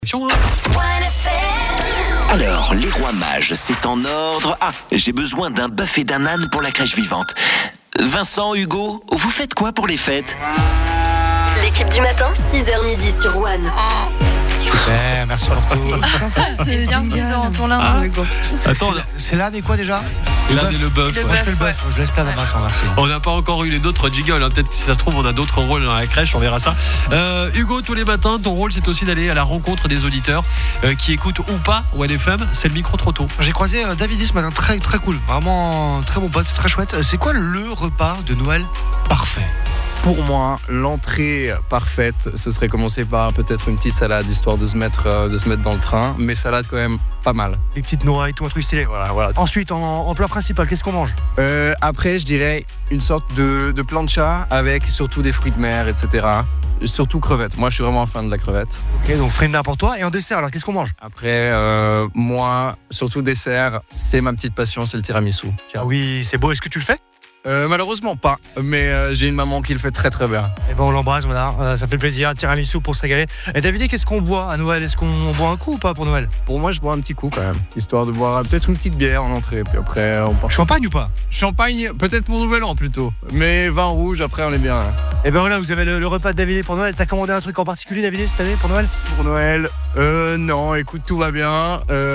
Alors, les rois mages, c'est en ordre. Ah, j'ai besoin d'un bœuf et d'un âne pour la crèche vivante. Vincent, Hugo, vous faites quoi pour les fêtes? L'équipe du matin, 6h midi sur One. Super, merci pour tout. C'est bienvenue dans ton lundi, Hugo. Attends, c'est l'âne et quoi déjà? L'âne et le bœuf. Moi je fais le bœuf, je laisse l'âne à Vincent, merci. On n'a pas encore eu les autres jingles, hein. Peut-être que si ça se trouve on a d'autres rôles dans la crèche, on verra ça. Hugo, tous les matins, ton rôle c'est aussi d'aller à la rencontre des auditeurs qui écoutent ou pas One FM. C'est le micro trop tôt. J'ai croisé David ce matin, très très cool, vraiment très bon pote, c'est très chouette. C'est quoi le repas de Noël parfait? Pour moi, l'entrée parfaite, ce serait commencer par peut-être une petite salade, histoire de se mettre dans le train, mais salade quand même pas mal. Des petites noix et tout, un truc stylé. Voilà. Ensuite, en plat principal, qu'est-ce qu'on mange? Après, je dirais une sorte de plancha avec surtout des fruits de mer, etc. Surtout crevettes. Moi, je suis vraiment un fan de la crevette. Ok, donc fruits de mer pour toi. Et en dessert, alors qu'est-ce qu'on mange? Après, moi, surtout dessert, c'est ma petite passion, c'est le tiramisu. Ah oui, c'est beau. Est-ce que tu le fais? Malheureusement pas, mais j'ai une maman qui le fait très très bien. Et ben on l'embrasse, voilà. Ça fait plaisir. Tiramisu pour se régaler. Et David, qu'est-ce qu'on boit à Noël? Est-ce qu'on boit un coup ou pas pour Noël? Pour moi, je bois un petit coup quand même, histoire de boire peut-être une petite bière en entrée, puis après on part. Champagne ou pas? Champagne, peut-être pour Nouvel An plutôt, mais vin rouge, après on est bien. Hein. Et ben voilà, vous avez le repas de David pour Noël. T'as commandé un truc en particulier, David, cette année pour Noël? Pour Noël, non, écoute, tout va bien.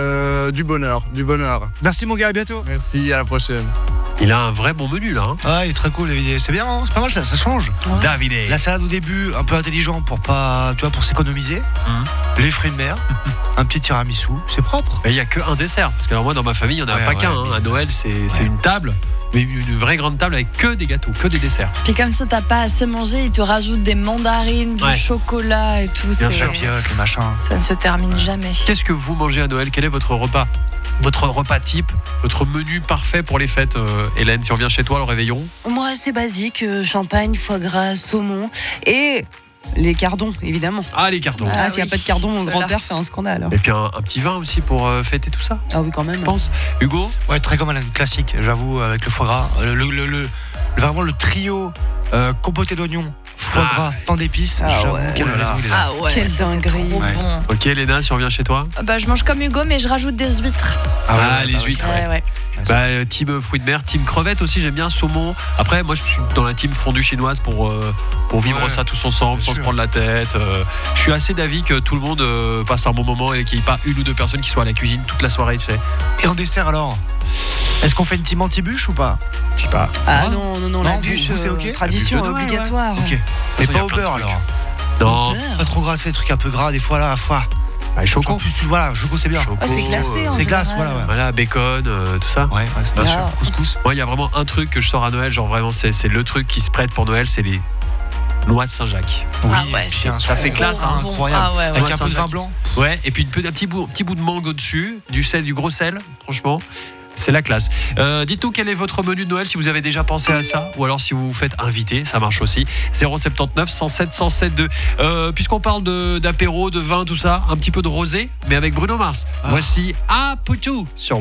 Du bonheur. Merci mon gars, à bientôt. Merci, à la prochaine. Il a un vrai bon menu là. Hein. Ah, il est très cool, David. C'est bien, hein, c'est pas mal, ça change. Ouais. David. La salade au début, un peu intelligent pour pas, tu vois, pour s'économiser. Les fruits de mer, un petit tiramisu, c'est propre. Mais il n'y a qu'un dessert. Parce que alors moi dans ma famille, il n'y en a pas qu'un. Hein. À Noël, c'est une table. Mais une vraie grande table avec que des gâteaux, que des desserts. Puis comme ça, t'as pas assez mangé, ils te rajoutent des mandarines, du chocolat et tout. Bien Les sûr. papillotes, les machins. Ça ne se termine jamais. Qu'est-ce que vous mangez à Noël? Quel est votre repas? Votre repas type, votre menu parfait pour les fêtes, Hélène, si on vient chez toi, le réveillon? Moi, c'est basique, champagne, foie gras, saumon et les cardons, évidemment. Ah, les cardons. Ah, s'il n'y a oui, pas de cardons, mon ceux-là. grand-père fait un scandale. Et puis un petit vin aussi pour fêter tout ça, Ah oui, quand même. je pense. Hugo? Ouais, très comme un classique, j'avoue, avec le foie gras. Vraiment le trio compoté d'oignons, foie gras, pain d'épices. Ah j'avoue ouais. qu'à la maison, il est là. Ah ouais, Quelle ça, c'est dinguerie. trop Ouais. bon. Ok, Léna, si on vient chez toi? Bah, je mange comme Hugo, mais je rajoute des huîtres. Les huîtres, ouais. Ouais. Team fruits de mer, team crevettes aussi, j'aime bien, saumon. Après, moi je suis dans la team fondue chinoise pour vivre Ouais, ça tous ensemble, bien sans se sûr. prendre la tête. Je suis assez d'avis que tout le monde passe un bon moment et qu'il n'y ait pas une ou deux personnes qui soient à la cuisine toute la soirée, tu sais. Et en dessert alors? Est-ce qu'on fait une team anti-bûche ou pas? Je sais pas. Ah non, la Non, bûche, vous, c'est ok? tradition La bûche de Noël, obligatoire. Ok. Et il y a pas au plein de beurre trucs. alors? Non, Beurre. Pas trop gras, c'est des trucs un peu gras des fois là, à la fois. choco. Voilà, choco c'est bien. Choco, Ah, c'est glacé, en C'est glace, général. voilà, ouais. Voilà, bacon, tout ça. Ouais, c'est bien Ah. sûr. Couscous. Moi, il y a vraiment un truc que je sors à Noël, genre vraiment, c'est le truc qui se prête pour Noël, c'est les noix de Saint-Jacques. Oui, Ah ouais, bien sûr. ça fait classe, hein. Incroyable. Ah ouais, ouais. Avec Ouais, un peu de vin Saint-Jacques. blanc. Ouais, et puis un petit bout de mangue au-dessus, du sel, du gros sel, franchement. C'est la classe. Dites-nous quel est votre menu de Noël, si vous avez déjà pensé à ça, ou alors si vous vous faites inviter, ça marche aussi. 079 107 107 2. Puisqu'on parle d'apéro, de vin, tout ça, un petit peu de rosé, mais avec Bruno Mars. Voici Apoutou sur